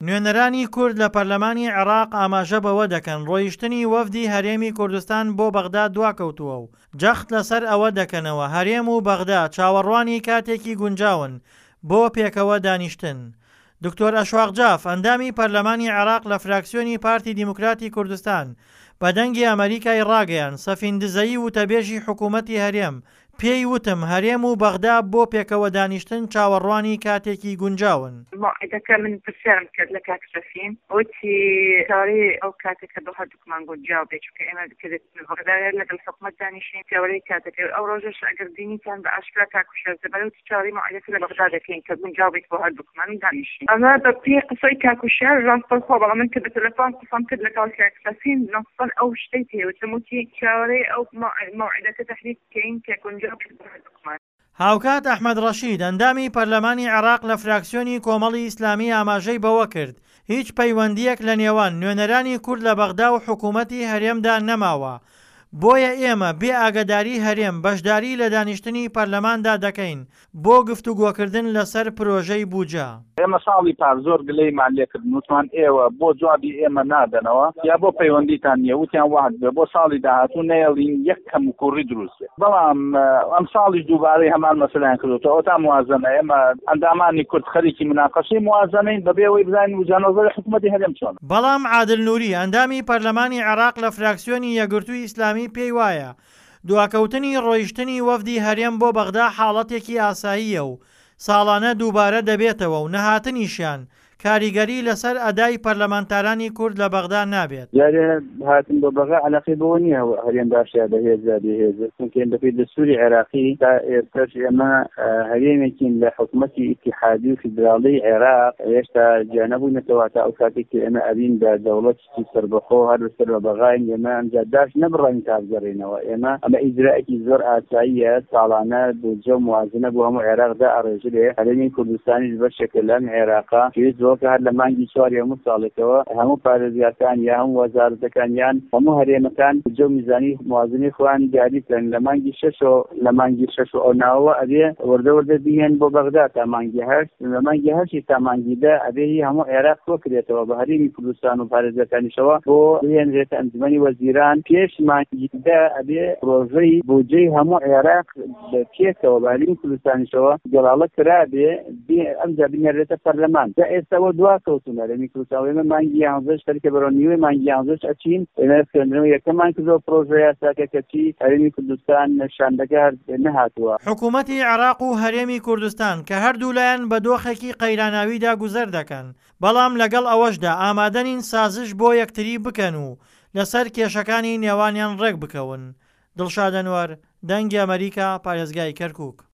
نوێنەرانی کورد لە پەرلەمانی عێراق ئاماژە بەوە دەکەن ڕۆیشتنی وەفدی هەرێمی کوردستان بۆ بەغدا دواکەوتووە و جەخت لەسەر ئەوە دەکەنەوە هەرێم و بەغدا چاوەڕوانی کاتێکی گونجاون بۆ پێکەوە دانیشتن. دکتۆر ئەشواق جاف ئەندامی پەرلەمانی عێراق لە فراکسیۆنی پارتی دیموکراتی کوردستان بە دەنگی ئەمریکای ڕاگەیان سەفیندزەیی وتەبێژی حکوومەتی هەرێم پێی وتم هەرێم و بەغدا بۆ پێکەوە دانیشتن چاوەڕوانی کاتێکی گونجاون. موعدەکە من پرسیارم کرد لە کاک سەفین وتی چاوەڕێی ئەو کاتێکە بۆ هەردووکمان گونجاو بێت چونکە ئێمە بەغدا لەگەڵ حکوومەت دانیشتین چاوەڕێی کاتێکە ئەو ڕۆژەش ئەگەر دینیتان بە ئاشکرا کاکوشێر دەبەرە وتی چاوەڕێی موعدەکە لە بەغدا دەکەین کە گونجاو بێت بۆ هەردووکمان دانیشتین. ئەمە بە پێی قسەی کاکوشێر ڕاستەوخۆ بەڵام من کە بە تەلەفۆن قسەم کرد لەگەڵ کاک سەفین نەسەن ئەو شتەی پێوتم وتی چاوەڕێی ئەو موعدەکە تەحریک بکەین کە گونجاو هاوکات ئەحمەد ڕەشید ئەندامی پەرلەمانی عێراق لە فراکسیۆنی کۆمەڵی ئیسلامی ئاماژەی بەوە کرد هیچ پەیوەندیەک لە نێوان نوێنەرانی کورد لە بەغدا و حکوومەتی هەرێمدا نەماوە بۆیە ئێمە بێ ئاگاداری هەرێم بەشداری لە دانیشتنی پەرلەماندا دەکەین بۆ گفتوگۆکردن لەسەر پرۆژەی بوجا. ئێمە ساڵی پار زۆر گلەیمان لێکردن وتمان ئێوە بۆ جوابی ئێمە نادەنەوە یا بۆ پەیوەندیتان نییە وتیان وحد بێ بۆ ساڵی داهاتوو نەیەڵین یەک کەم و کوڕی دروست بێت بەڵام ئەم ساڵیش دووبارەی هەمان مەسەلەیان کردوتەوە ئەو تا موازنە ئێمە ئەندامانی کورد خەریکی مناقەشەی موازنەین بەبێ ئەوەی بزانین وجانۆزەری حکوومەتی هەرێم چۆن. بەڵام عادل نووری ئەندامی پەرلەمانی عێراق لە فراکسیۆنی یەکگرتووی ئیسلامی پێی وایە دواکەوتنی ڕۆیشتنی وەفدی هەرێم بۆ بەغدا حاڵەتێکی ئاساییە و ساڵانە دووبارە دەبێتەوە و نەهاتنیشیان کاریگەری لەسەر ئەدای پەرلەمانتارانی کورد لە بەغدا نابێت. جارێ هاتن بۆ بەغا عەلاقەی بەوە نییە هەرێم باشە بەهێزە چونکە دەپێت دەستوری عێراقی تا ئێستاش ئێمە هەرێمێکین لە حکوومەتی ئیتیحادی و فیدراڵی عێراق هێشتا جا نەبوونەتەوە تا ئەو کاتێکی ئێمە ئەبین بە دەوڵەتی سەربەخۆ هەر لەسەر بە بەغاین ئێمە ئەمجا داش نەبڕین تا بگەڕێنەوە ئێمە ئەمە ئیجرائێکی زۆر ئاساییە ساڵانە بودجە و موازنە بۆ هەموو عێراقدا ئەڕێژرێ هەرێمی کوردستانیش بەشێکە لەم عێراقا کە هەر لە مانگی چوار هەموو ساڵێکەوە هەموو پارێزگاکان یا هەموو وەزارەتەکان یان هەموو هەرێمەکان بودجە و میزانی موازنەی خۆیان دیاریکەن لە مانگی شەش ئەو ناوە ئەبێ وەردە بهێن بۆ بەغدا تا مانگی هەشت لە مانگی هەشتی تا مانگی دە ئەبێ هەموو عێراق کۆکرێتەوە بە هەرێمی کوردستان و پارێزگاکانیشەوە بۆ بهێنرێتە ئەنجومەنی وەزیران پێش مانگی دە ئەبێ پرۆژەی بودجەی هەموو عێراق پێکەوە بە هەرێمی کوردستانیشەوە گەڵاڵە کرابێ ئەمجا بنێرێتە پەرلەمان. ئێستا دواکەوتونە لە میکروساوێمە مانگی 11 خەریکە بەرەو نیوەی مانگی 11 ئەچین ئێمە خوێندنەوە یەکەمان کردەوە پرۆژە یاساکە کەچی هەرێمی کوردستان نیشاندەگار نەهاتووە. حکوومەتی عێراق و هەرێمی کوردستان کە هەردوو لایەن بە دۆخێکی قەیراناویدا گوزەر دەکەن بەڵام لەگەڵ ئەوەشدا ئامادەنین سازش بۆ یەکتری بکەن و لەسەر کێشەکانی نێوانیان ڕێک بکەون. دڵشاد ئەنوەر، دەنگی ئەمریکا، پارێزگای کەرکووک.